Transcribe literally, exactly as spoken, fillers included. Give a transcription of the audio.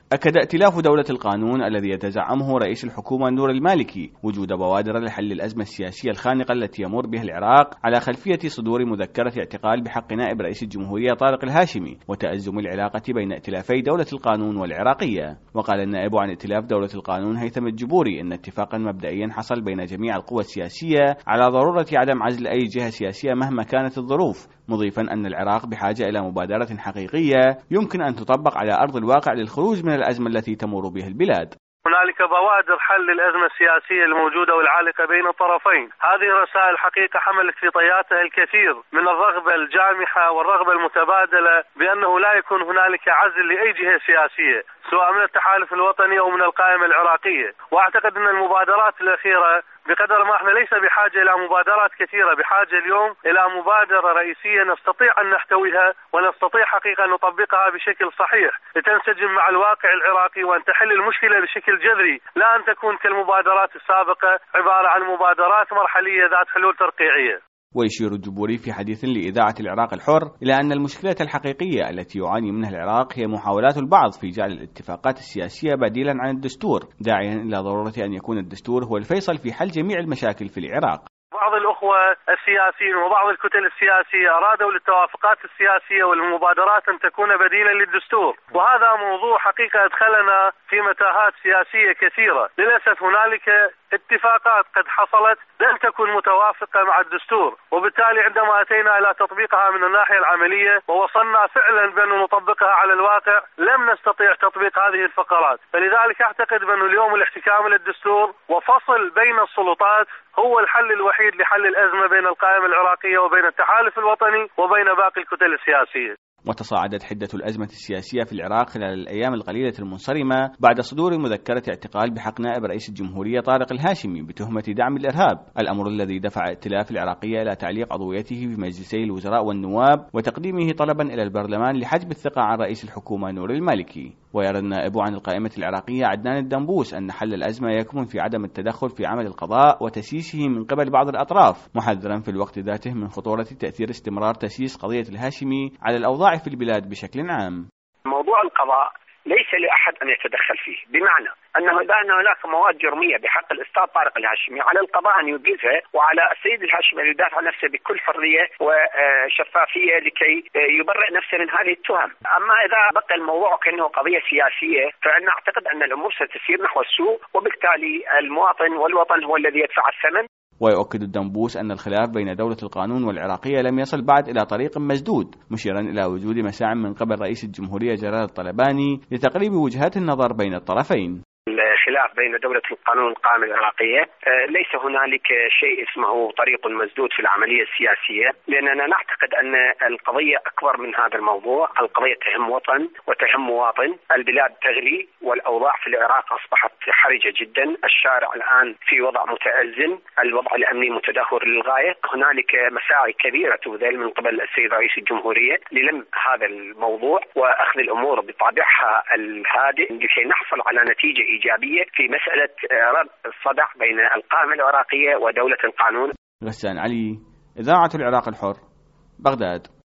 أكد ائتلاف دولة القانون الذي يتزعمه رئيس الحكومة نور المالكي وجود بوادر لحل الأزمة السياسية الخانقة التي يمر بها العراق على خلفية صدور مذكرة اعتقال بحق نائب رئيس الجمهورية طارق الهاشمي وتأزم العلاقة بين ائتلافي دولة القانون والعراقية. وقال النائب عن ائتلاف دولة القانون هيثم الجبوري إن اتفاقا مبدئيا حصل بين جميع القوى السياسية على ضرورة عدم عزل أي جهة سياسية مهما كانت الظروف، مضيفا أن العراق بحاجة إلى مبادرة حقيقية يمكن أن تطبق على أرض الواقع للخروج من الأزمة التي تمر بها البلاد. هنالك بوادر حل الأزمة السياسية الموجودة والعالقة بين الطرفين. هذه الرسائل حقيقة حملت في طياتها الكثير من الرغبة الجامحة والرغبة المتبادلة بأنه لا يكون هنالك عزل لأي جهة سياسية سواء من التحالف الوطني أو من القائمة العراقية. وأعتقد أن المبادرات الأخيرة بقدر ما احنا ليس بحاجة إلى مبادرات كثيرة، بحاجة اليوم إلى مبادرة رئيسية نستطيع أن نحتويها ونستطيع حقيقة أن نطبقها بشكل صحيح لتنسجم مع الواقع العراقي وأن تحل المشكلة بشكل جذري، لا أن تكون كالمبادرات السابقة عبارة عن مبادرات مرحلية ذات حلول ترقيعية. ويشير الجبوري في حديث لإذاعة العراق الحر إلى أن المشكلة الحقيقية التي يعاني منها العراق هي محاولات البعض في جعل الاتفاقات السياسية بديلا عن الدستور، داعيا إلى ضرورة أن يكون الدستور هو الفيصل في حل جميع المشاكل في العراق. بعض الأخوة السياسيين وبعض الكتل السياسية أرادوا للتوافقات السياسية والمبادرات أن تكون بديلا للدستور، وهذا موضوع حقيقة أدخلنا في متاهات سياسية كثيرة. للأسف هنالك اتفاقات قد حصلت لم تكن متوافقة مع الدستور، وبالتالي عندما أتينا إلى تطبيقها من الناحية العملية ووصلنا فعلا بأن نطبقها على الواقع لم نستطيع تطبيق هذه الفقرات. فلذلك أعتقد بأن اليوم الاحتكام للدستور وفصل بين السلطات هو الحل الوحيد لحل الأزمة بين القائمة العراقية وبين التحالف الوطني وبين باقي الكتل السياسية. وتصاعدت حدة الأزمة السياسية في العراق خلال الأيام القليلة المنصرمة بعد صدور مذكرة اعتقال بحق نائب رئيس الجمهورية طارق الهاشمي بتهمة دعم الإرهاب، الأمر الذي دفع ائتلاف العراقية إلى تعليق عضويته في مجلسي الوزراء والنواب وتقديمه طلبا إلى البرلمان لحجب الثقة عن رئيس الحكومة نور المالكي. ويرى النائب عن القائمة العراقية عدنان الدنبوس أن حل الأزمة يكمن في عدم التدخل في عمل القضاء وتسييسه من قبل بعض الأطراف، محذرا في الوقت ذاته من خطورة تأثير استمرار تسييس قضية الهاشمي على الأوضاع في البلاد بشكل عام. موضوع القضاء ليس لأحد أن يتدخل فيه، بمعنى أنه إذا هناك مواد جرمية بحق الأستاذ طارق الهاشمي على القضاء أن يوقفها، وعلى السيد الهاشمي أن يدافع عن نفسه بكل حرية وشفافية لكي يبرئ نفسه من هذه التهم. أما إذا بقى الموضوع كأنه قضية سياسية فأنا أعتقد أن الأمور ستسير نحو السوء، وبالتالي المواطن والوطن هو الذي يدفع الثمن. ويؤكد الدنبوس أن الخلاف بين دولة القانون والعراقية لم يصل بعد إلى طريق مسدود، مشيرا إلى وجود مساع من قبل رئيس الجمهورية جلال الطلباني لتقريب وجهات النظر بين الطرفين. الخلاف بين دولة القانون والقائمة العراقية ليس هنالك شيء اسمه طريق مسدود في العملية السياسية، لأننا نعتقد أن القضية أكبر من هذا الموضوع. القضية تهم وطن وتهم مواطن، البلاد تغلي والأوضاع في العراق أصبحت حرجة جدا، الشارع الآن في وضع متأزم، الوضع الأمني متدهور للغاية، هنالك مساعي كبيرة تبذل من قبل السيد رئيس الجمهورية للم هذا الموضوع وأخذ الأمور بطابعها الهادئ لكي نحصل على نتيجة إيجابية في مسألة رد الصدع بين القائمة العراقية ودولة القانون. غسان علي، إذاعة العراق الحر، بغداد.